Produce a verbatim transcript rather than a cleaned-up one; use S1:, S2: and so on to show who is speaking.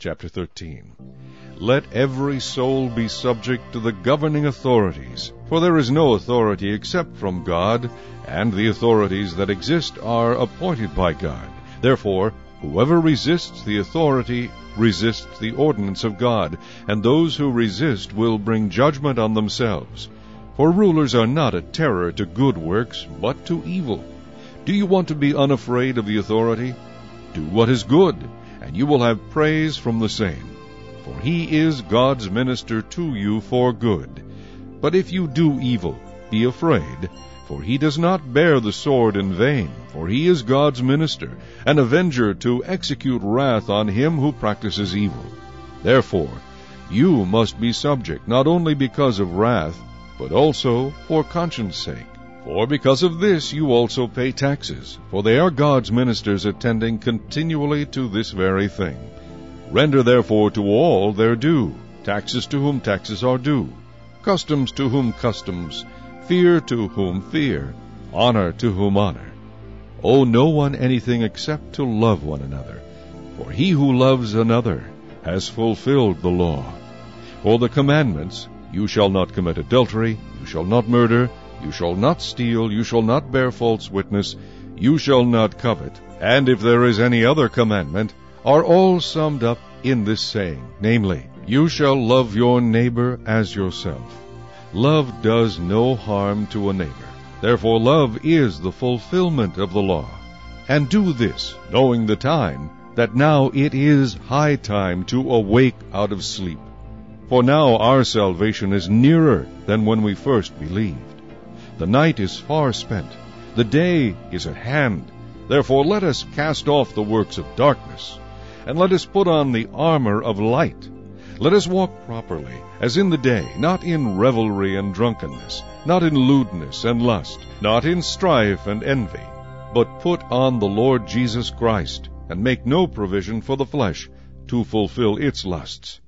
S1: chapter thirteen. Let every soul be subject to the governing authorities, for there is no authority except from God, and the authorities that exist are appointed by God. Therefore, whoever resists the authority resists the ordinance of God, and those who resist will bring judgment on themselves. For rulers are not a terror to good works, but to evil. Do you want to be unafraid of the authority? Do what is good, and you will have praise from the same. For he is God's minister to you for good. But if you do evil, be afraid, for he does not bear the sword in vain, for he is God's minister, an avenger to execute wrath on him who practices evil. Therefore, you must be subject, not only because of wrath, but also for conscience sake. For because of this you also pay taxes, for they are God's ministers attending continually to this very thing. Render therefore to all their due, taxes to whom taxes are due, customs to whom customs, fear to whom fear, honor to whom honor. Owe no one anything except to love one another, for he who loves another has fulfilled the law. For the commandments, you shall not commit adultery, you shall not murder, you shall not steal, you shall not bear false witness, you shall not covet, and if there is any other commandment, are all summed up in this saying, namely, you shall love your neighbor as yourself. Love does no harm to a neighbor. Therefore love is the fulfillment of the law. And do this, knowing the time, that now it is high time to awake out of sleep. For now our salvation is nearer than when we first believed. The night is far spent, the day is at hand. Therefore let us cast off the works of darkness, and let us put on the armor of light. Let us walk properly, as in the day, not in revelry and drunkenness, not in lewdness and lust, not in strife and envy, but put on the Lord Jesus Christ, and make no provision for the flesh to fulfill its lusts.